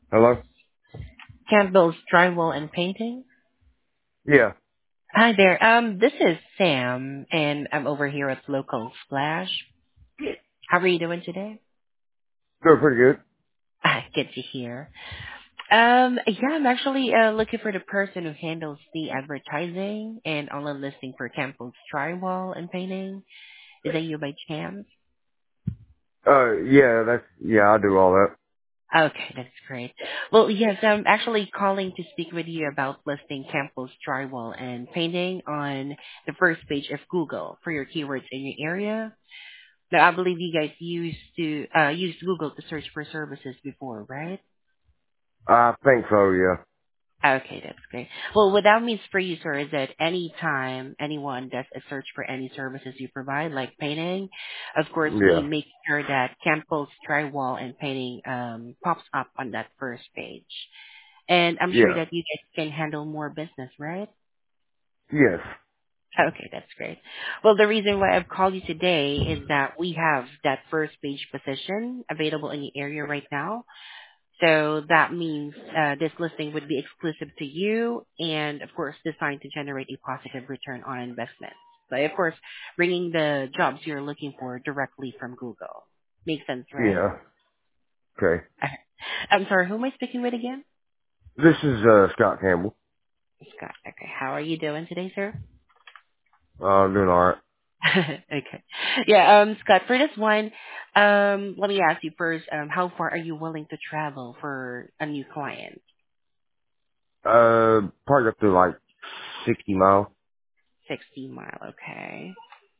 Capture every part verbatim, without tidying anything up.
Hello? Campbell's Drywall and Painting. Yeah. Hi there. Um, this is Sam, and I'm over here at Local Splash. How are you doing today? Doing pretty good. Ah, good to hear. Um, yeah, I'm actually uh, looking for the person who handles the advertising and online listing for Campbell's Drywall and Painting. Is that you by chance? Uh, yeah, that's, yeah, I do all that. Okay, that's great. Well, yes, I'm actually calling to speak with you about listing Campbell's Drywall and Painting on the first page of Google for your keywords in your area. Now, I believe you guys used to uh, use Google to search for services before, right? I think so, yeah. Okay, that's great. Well, what that means for you, sir, is that any time anyone does a search for any services you provide, like painting, of course, we Yeah. make sure that Campbell's Drywall and Painting um, pops up on that first page. And I'm sure Yeah. that you guys can handle more business, right? Yes. Okay, that's great. Well, the reason why I've called you today is that we have that first page position available in the area right now. So that means uh, this listing would be exclusive to you and, of course, designed to generate a positive return on investment. But, of course, bringing the jobs you're looking for directly from Google. Makes sense, right? Yeah. Okay. I'm sorry, who am I speaking with again? This is, uh, Scott Campbell. Scott. Okay, how are you doing today, sir? Uh, I'm doing alright. Okay. Yeah, um, Scott, for this one, um, let me ask you first, um, how far are you willing to travel for a new client? Uh, probably up to like sixty miles. sixty mile, okay.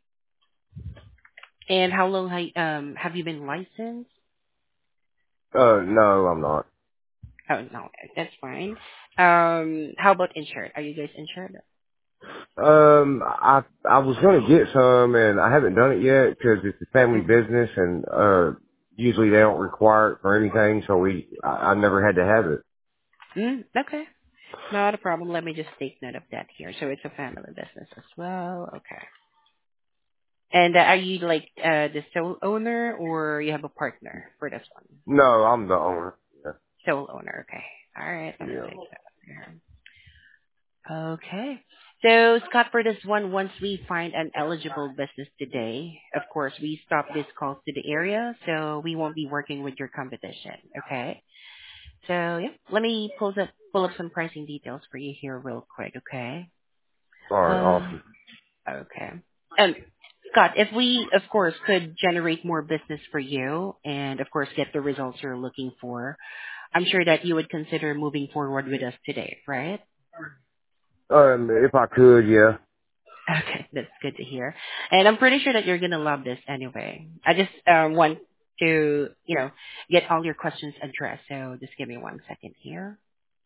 And how long ha- um, have you been licensed? Uh, no, I'm not. Oh, no, that's fine. Um, how about insured? Are you guys insured? Um, I, I was gonna get some and I haven't done it yet because it's a family Mm-hmm. business and, uh, usually they don't require it for anything, so we, I, I never had to have it. Mm, okay. Not a problem. Let me just take note of that here. So it's a family business as well. Okay. And uh, are you like uh, the sole owner or you have a partner for this one? No, I'm the owner. Yeah. Sole owner. Okay. All right. Let me Yeah. take that here. Okay. So, Scott, for this one, once we find an eligible business today, of course, we stop this calls to the area, so we won't be working with your competition. Okay. So, yeah, let me pull up pull up some pricing details for you here real quick. Okay. Alright, Um. awesome. Okay. Um, Scott, if we, of course, could generate more business for you and, of course, get the results you're looking for, I'm sure that you would consider moving forward with us today, right? Um, if I could, yeah. Okay, that's good to hear. And I'm pretty sure that you're gonna love this anyway. I just uh, want to, you know, get all your questions addressed. So just give me one second here.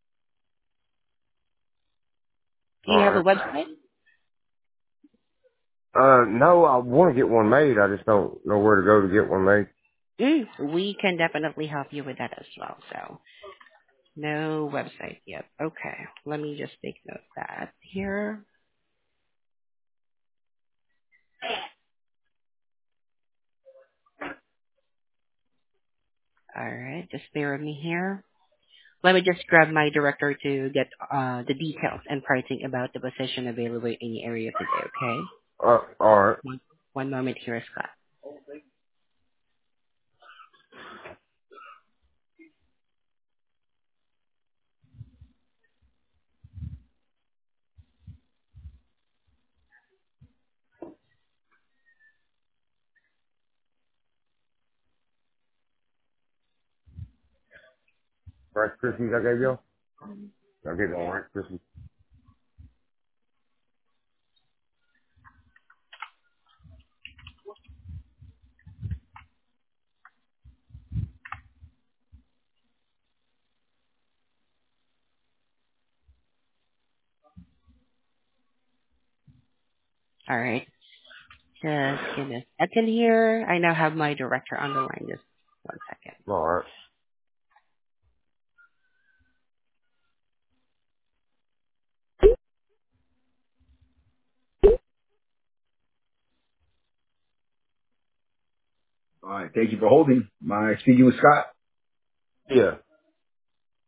Do you have a Alright. website? Uh, no, I want to get one made. I just don't know where to go to get one made. Mm, we can definitely help you with that as well. So no website yet. Okay, let me just take note of that here. All right, just bear with me here. Let me just grab my director to get uh, the details and pricing about the position available in the area today. Okay, Uh, alright. one one moment here, Scott. Rice Krispies I gave y'all? I gave y'all Rice Krispies. All right. Just give me a second here. I now have my director on the line. Just one second. Alright. All right. Thank you for holding. My speaking with Scott. Yeah.